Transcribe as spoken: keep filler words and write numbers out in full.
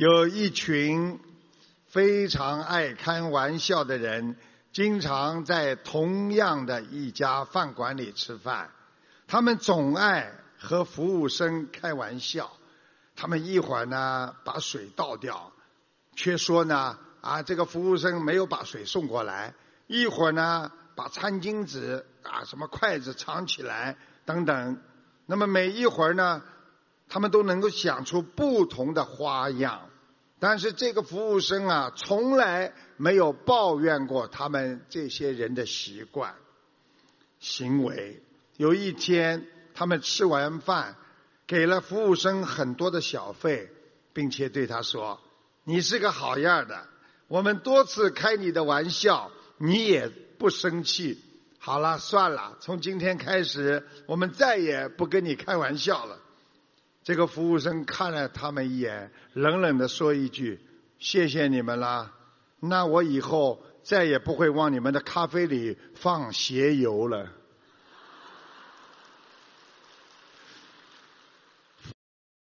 有一群非常爱开玩笑的人，经常在同样的一家饭馆里吃饭，他们总爱和服务生开玩笑。他们一会儿呢把水倒掉，却说呢啊这个服务生没有把水送过来，一会儿呢把餐巾纸啊什么筷子藏起来等等。那么每一会儿呢，他们都能够想出不同的花样，但是这个服务生啊从来没有抱怨过他们这些人的习惯行为。有一天他们吃完饭，给了服务生很多的小费，并且对他说，你是个好样的，我们多次开你的玩笑你也不生气，好了算了，从今天开始我们再也不跟你开玩笑了。这个服务生看了他们一眼，冷冷地说一句，谢谢你们了，那我以后再也不会往你们的咖啡里放鞋油了。